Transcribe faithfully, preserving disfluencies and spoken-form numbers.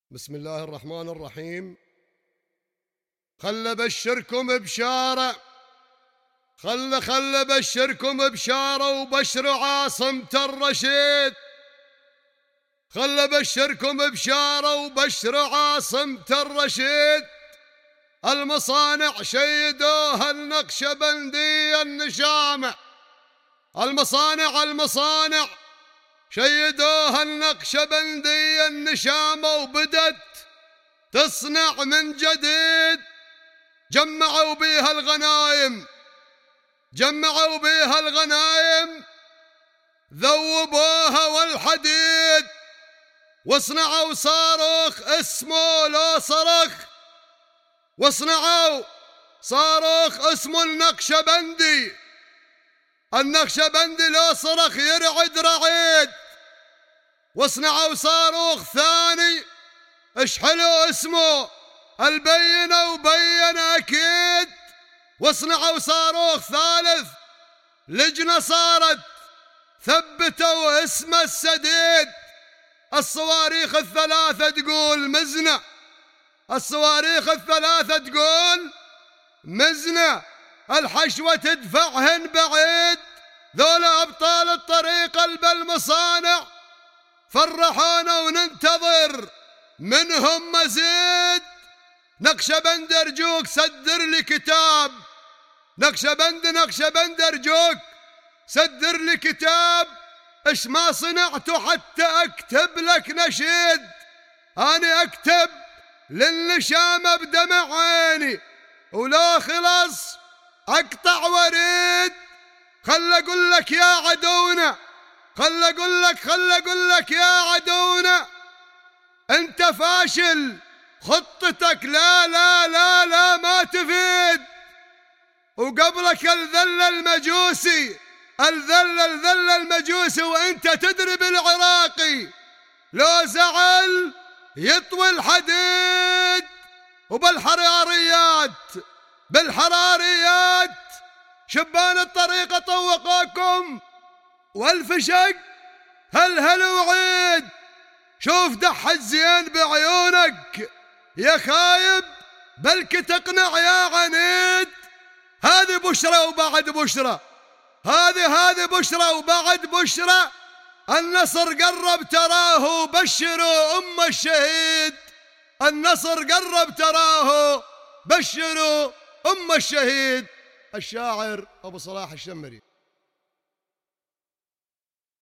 بسم الله الرحمن الرحيم. خل بشركم بشارة، خل خل بشركم بشارة وبشر عاصمة الرشيد. خل بشركم بشارة وبشر عاصمة الرشيد. المصانع شيدوها النقشبندية النشامة، المصانع المصانع شيدوها النقشبندية النشامة وبدت تصنع من جديد. جمعوا بيها الغنايم، جمعوا بيها الغنايم، ذوبوها والحديد، واصنعوا صاروخ اسمه لو صرخ، واصنعوا صاروخ اسمه النقشبندي. النقشبندي لو صرخ يرعد رعيد. واصنعوا صاروخ ثاني اشحلوا اسمه البينة وبين اكيد. واصنعوا صاروخ ثالث لجنة صارت ثبتوا اسم السديد. الصواريخ الثلاثة تقول مزنة، الصواريخ الثلاثة تقول مزنة، الحشوة تدفعهن بعيد. ذولا أبطال الطريق بالمصانع فرحونا وننتظر منهم مزيد. نقشبند أرجوك سدر لي كتاب، نقشبند نقشبند أرجوك سدر لي كتاب. إيش ما صنعته حتى أكتب لك نشيد. أنا أكتب للنشامة بدمع عيني، ولا خلص أقطع وريد. خل أقول لك يا عدونا، خل أقول لك خل أقول لك يا عدونا، أنت فاشل، خطتك لا لا لا لا ما تفيد. وقبلك الذل المجوسي، الذل الذل المجوسي، وأنت تدري بالعراقي لو زعل يطوي الحديد. وبالحراريات بالحراريات شبان الطريقة طوقوكم والفشق هل هل وعيد. شوف دح الزين بعيونك يا خايب، بلك تقنع يا عنيد. هذه بشرى وبعد بشرى، هذه هذه بشرى وبعد بشرى. النصر قرب تراه، بشروا أم الشهيد. النصر قرب تراه، بشروا أم الشهيد. الشاعر أبو صلاح الشمري.